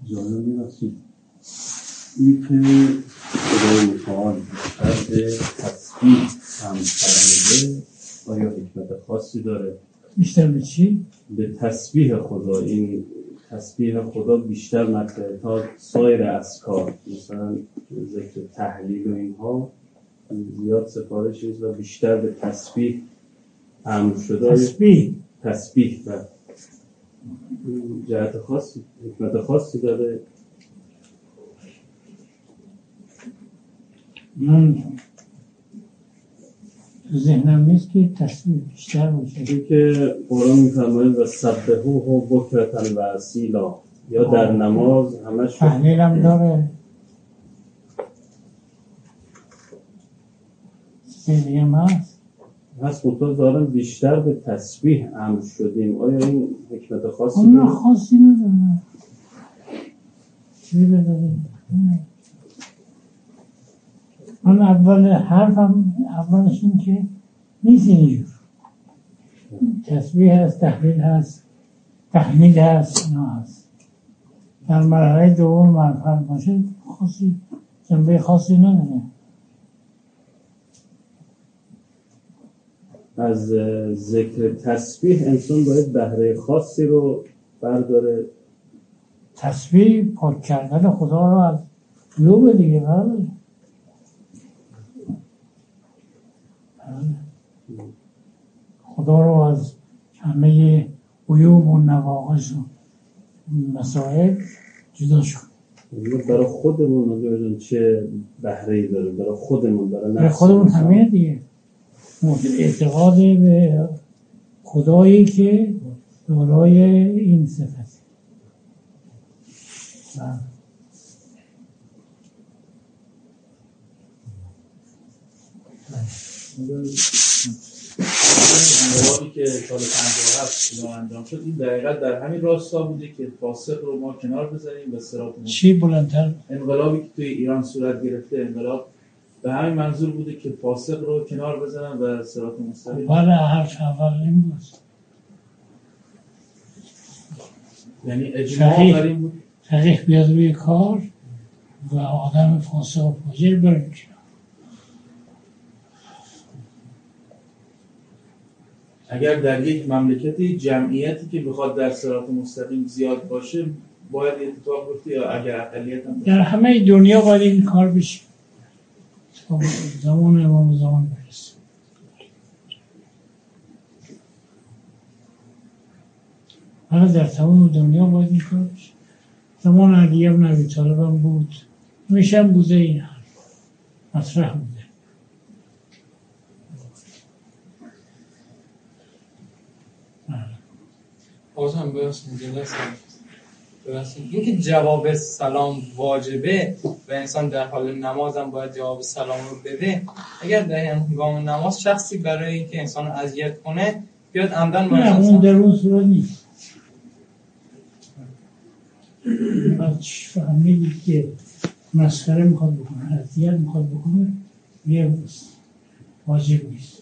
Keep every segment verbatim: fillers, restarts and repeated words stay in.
جالب می‌رسید این که خدای متعال بیشتر به تسبیح هم فرموده، آیا حکمت خاصی داره؟ بیشتر به چی؟ به تسبیح خدا. این تسبیح خدا بیشتر مطرحه تا سایر اذکار، مثلا ذکر تهلیل و اینها زیاد سفارش نیست و بیشتر به تسبیح امر شده. تسبیح تسبیح و جهت خاصی، حکمت خاصی داره؟ من تو ذهنم نیست که تسبیح بیشتر باشه. این که قرآن می‌فرماید و سبحوه بکرة و اصیلا، یا در نماز همش تهلیل هم داره، سیدی هم هست هست مطور دارم بیشتر به تسبیح امر شدیم. آیا این حکمت خاصی اون داره؟ خاصی نداره. چی بداریم؟ من اول حرفم اولش این که نیست اینجور. تسبیح هست، تحلیل هست، تحمید هست، اینا هست. در مرحله دوم مرحله باشه خاصی جنبه خاصی نداره. از ذکر تسبیح انسان باید بهره خاصی رو برداره. تسبیح پاک کردن خدا رو از عیوب دیگه برداره. خدا رو از همه عیوب و نواقص و مسائل جدا شد. برای خودمون چه بهره‌ای داره؟ برای خودمون، برای نفس برای خودمون همه دیگه اعتقاد به خدایی که دارای این صفت. انقلابی که سال پنجاه و هفت ایران انجام شد، این دقیقاً در همین راستا بوده که فاسق رو ما کنار بذاریم و صراط مستقیم. چی بلندتر؟ انقلابی که توی ایران صورت گرفته، انقلاب به همین منظور بوده که فاسق رو کنار بزنن و صراط مستقیم. بله، حرف اول این بود. یعنی اجماع بر این بود تحقیق بیاد روی کار و آدم فاسق و فاجر بریم کنار. اگر در یک مملکتی جمعیتی که بخواد در صراط مستقیم زیاد باشه باید اتفاق بیفته، یا اگر اقلیت هم در همه دنیا باید این کار بشه. زمان امام زمان برسه. حالا در تمام دنیا باید این کار بشه. زمان علی بن ابی طالب هم بود، همیشه هم بوده، این حرف مطرح بوده. بازم برسیم جلسه برسیم این که جواب سلام واجبه و انسان در حال نماز هم باید جواب سلام رو بده. اگر در هنگام نماز شخصی برای اینکه انسان رو اذیت کنه بیاد عمدن باید نه، اون در اون صورت نیست. بعد فهمیدید که مسخره میخواد بکنه، اذیت میخواد بکنه، یه واجب نیست.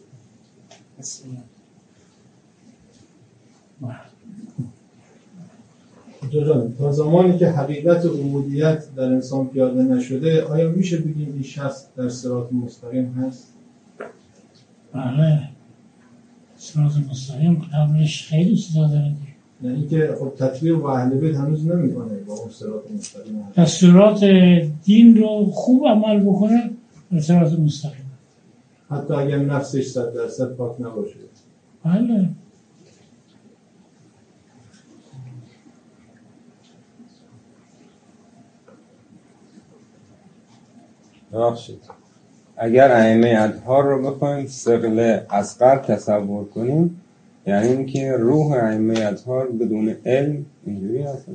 جان، تا زمانی که حقیقت عبودیت در انسان پیاده نشده، آیا میشه بگیم این شخص در صراط مستقیم هست؟ بله، صراط مستقیم قبلش خیلی چیزا داره. یعنی که خب تطبیق و اهل بیت هنوز نمیکنه با اون صراط مستقیم هست. دستورات دین رو خوب عمل بکنه در صراط مستقیم، حتی اگر نفسش صد درصد پاک نباشه. بله. ببخشید، اگر ائمه اطهار رو بخوایم ثقل اصغر تصور کنیم، یعنی اینکه روح ائمه اطهار بدون علم اینجوری هست؟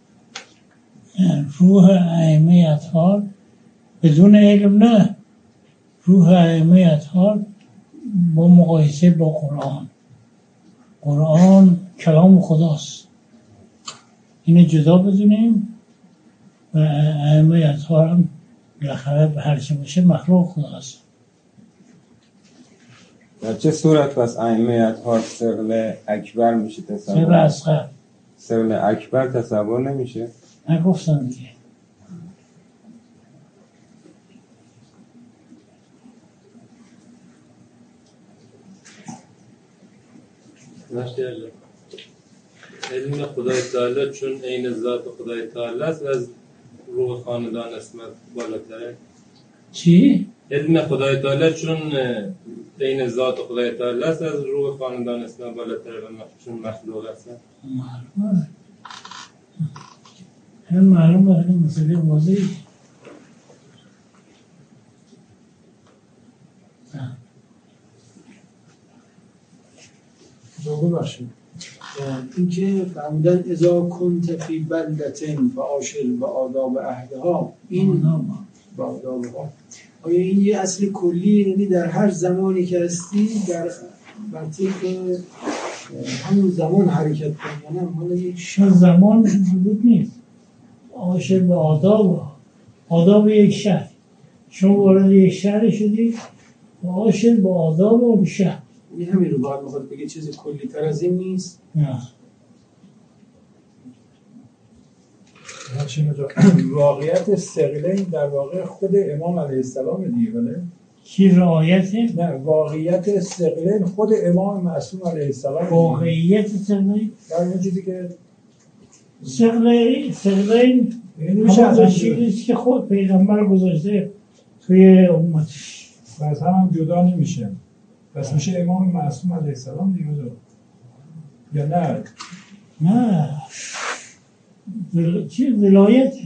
روح ائمه اطهار بدون علم نه. روح ائمه اطهار با مقایسه با قرآن، قرآن کلام خداست، اینو جدا بدونیم. و ائمه اطهار هم بالاخره به هر چه باشه مخلوق خداست. در چه صورت پس ائمه اطهار ثقل اکبر میشه تصور؟ ثقل اصغر. ثقل اکبر تصور نمیشه؟ نگفتم دیگه. علم خدای تعالی چون عین ذات خدای تعالی است و از روح خاندان اسمت بالاتره. چی؟ علم خدای تعالی چون عین ذات خدای تعالی است از روح خاندان اسمت بالاتره و چون مخلوق است. معلومه. هم معلومه که مسئله واضحی. جواب بخشید. اینکه فرمودن اذا کنت فی بلدتن فعاشر به آداب اهلها، این به آدابها، آیا این یه اصل کلی، یعنی در هر زمانی که هستی در منطق همون زمان حرکت کنی، نه مالا یک شن زمان وجود نیست. عاشر به آداب، آداب یک شهر، شما وارد یک شهر شدی و عاشر به آداب و به شهر. این همین رو باید میخواد بگه چیز کلی تر از این نیست. نه واقعیت استقلال در واقع خود امام علیه السلام دیگه، بله؟ کی رعایته؟ نه، واقعیت استقلال خود امام معصوم علیه السلام. واقعیت استقلال؟ در اون چیزی که استقلال استقلال میشه همون چیزی که خود پیغمبر گذاشته توی امتش، از هم هم جدا نمیشه، پس میشه امام معصوم علیه السلام دیگه یا نه؟ نه دل... چی ولایته.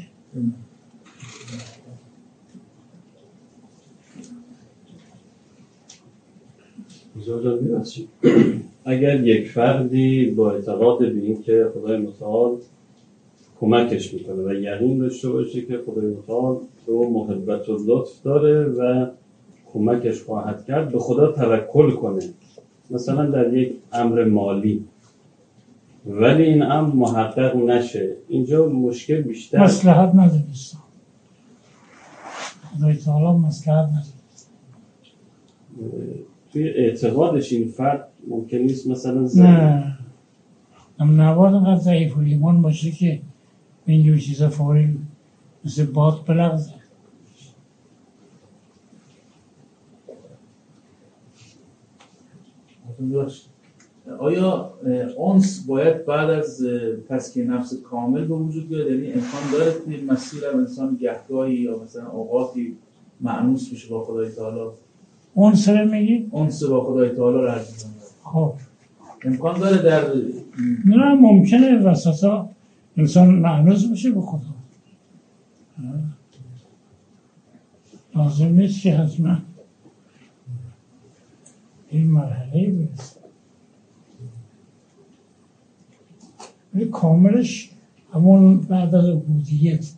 اگر یک فردی با اعتقاد به این که خدای متعال کمکش میکنه و یقین داشته باشه که خدای متعال رو محبت و لطف داره و کمکش خواهد کرد، به خدا توکل کنه، مثلا در یک امر مالی، ولی این امر محقق نشه، اینجا مشکل بیشتر مصلحت ندونست خدای تعالی، مصلحت ندونست توی اعتقادش این فرد ممکن نیست مثلا زن... نه هم نباید انقدر ضعیف و ایمان باشه که اینجور چیزا فوری مثل باد بلغزه. آیا انس باید بعد از تزکیه نفس کامل به وجود بیاد؟ یعنی امکان داره توی مسیر انسان گهگاهی یا مثلا اوقاتی مأنوس بشه با خدای تعالی؟ انس رو میگی؟ انس با خدای تعالی رو عرض می‌کنم. خب امکان داره در نه ممکنه وسطا انسان مأنوس بشه به خدا، لازم نیست که حتما این مرحله برسه، ولی کاملش همون بعد از عبودیت.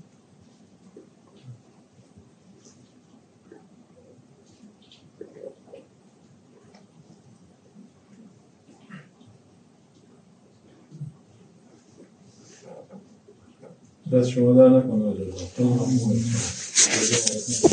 دست شما در نکنه.